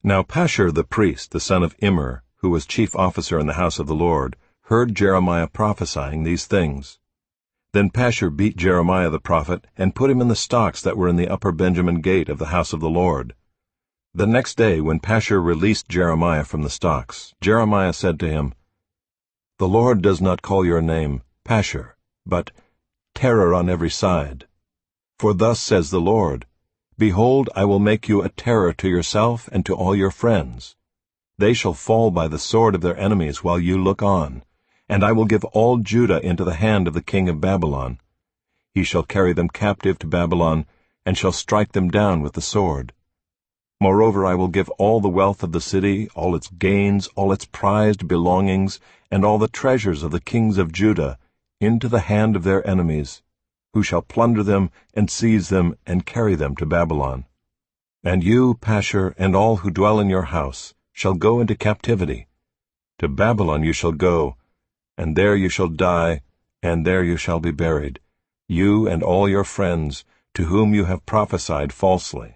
Now Pashur the priest, the son of Immer, who was chief officer in the house of the Lord, heard Jeremiah prophesying these things. Then Pashur beat Jeremiah the prophet, and put him in the stocks that were in the upper Benjamin gate of the house of the Lord. The next day, when Pashur released Jeremiah from the stocks, Jeremiah said to him, "The Lord does not call your name Pashur, but Terror on every side. For thus says the Lord, Behold, I will make you a terror to yourself and to all your friends. They shall fall by the sword of their enemies while you look on, and I will give all Judah into the hand of the king of Babylon. He shall carry them captive to Babylon, and shall strike them down with the sword. Moreover, I will give all the wealth of the city, all its gains, all its prized belongings, and all the treasures of the kings of Judah, into the hand of their enemies, who shall plunder them and seize them and carry them to Babylon. And you, Pashur, and all who dwell in your house, shall go into captivity. To Babylon you shall go, and there you shall die, and there you shall be buried, you and all your friends, to whom you have prophesied falsely.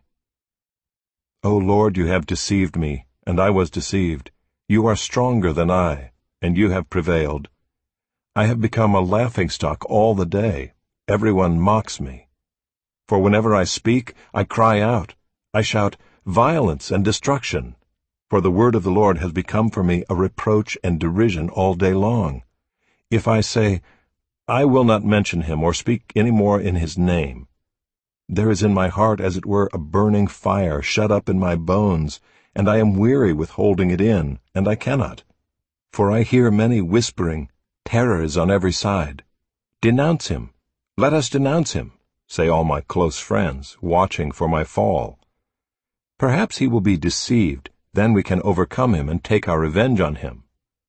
O Lord, you have deceived me, and I was deceived. You are stronger than I, and you have prevailed. I have become a laughingstock all the day. Everyone mocks me. For whenever I speak, I cry out. I shout, violence and destruction. For the word of the Lord has become for me a reproach and derision all day long. If I say, I will not mention him or speak any more in his name, there is in my heart as it were a burning fire shut up in my bones, and I am weary with holding it in, and I cannot. For I hear many whispering, Terror is on every side. Denounce him. Let us denounce him, say all my close friends, watching for my fall. Perhaps he will be deceived, then we can overcome him and take our revenge on him.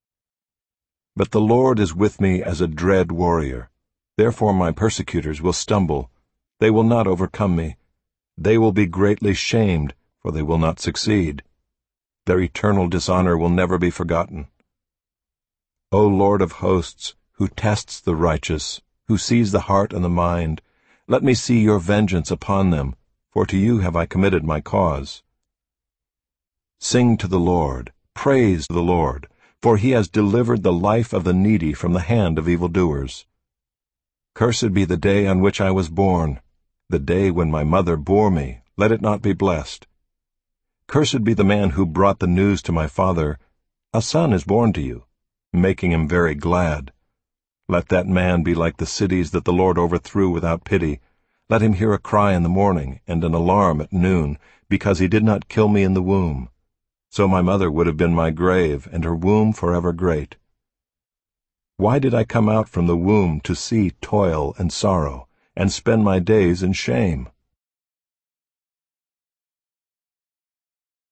But the Lord is with me as a dread warrior. Therefore my persecutors will stumble. They will not overcome me. They will be greatly shamed, for they will not succeed. Their eternal dishonor will never be forgotten. O Lord of hosts, who tests the righteous, who sees the heart and the mind, let me see your vengeance upon them, for to you have I committed my cause. Sing to the Lord, praise the Lord, for he has delivered the life of the needy from the hand of evildoers. Cursed be the day on which I was born, the day when my mother bore me, let it not be blessed. Cursed be the man who brought the news to my father, A son is born to you, making him very glad. Let that man be like the cities that the Lord overthrew without pity. Let him hear a cry in the morning and an alarm at noon, because he did not kill me in the womb. So my mother would have been my grave, and her womb forever great. Why did I come out from the womb to see toil and sorrow, and spend my days in shame?